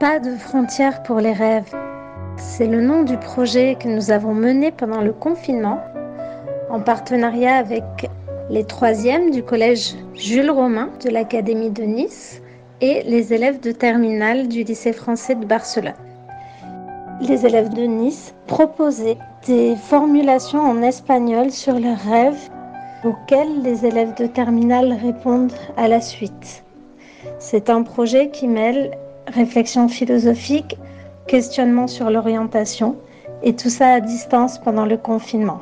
Pas de frontières pour les rêves. C'est le nom du projet que nous avons mené pendant le confinement en partenariat avec les 3e du collège Jules Romain de l'Académie de Nice et les élèves de terminale du lycée français de Barcelone. Les élèves de Nice proposaient des formulations en espagnol sur leurs rêves auxquels les élèves de terminale répondent à la suite. C'est un projet qui mêle réflexion philosophique, questionnement sur l'orientation et tout ça à distance pendant le confinement.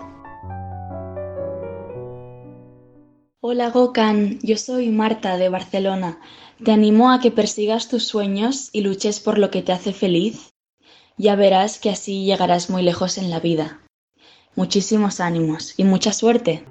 Hola Gokan, yo soy Marta de Barcelona. Te animo a que persigas tus sueños y luches por lo que te hace feliz. Ya verás que así llegarás muy lejos en la vida. Muchísimos ánimos y mucha suerte.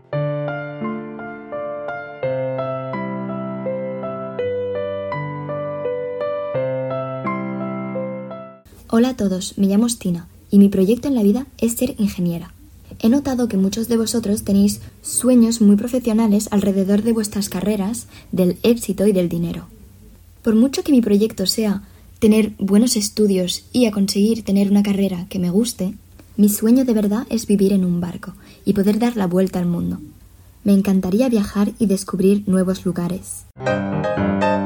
Hola a todos, me llamo Stina y mi proyecto en la vida es ser ingeniera. He notado que muchos de vosotros tenéis sueños muy profesionales alrededor de vuestras carreras, del éxito y del dinero. Por mucho que mi proyecto sea tener buenos estudios y a conseguir tener una carrera que me guste, mi sueño de verdad es vivir en un barco y poder dar la vuelta al mundo. Me encantaría viajar y descubrir nuevos lugares.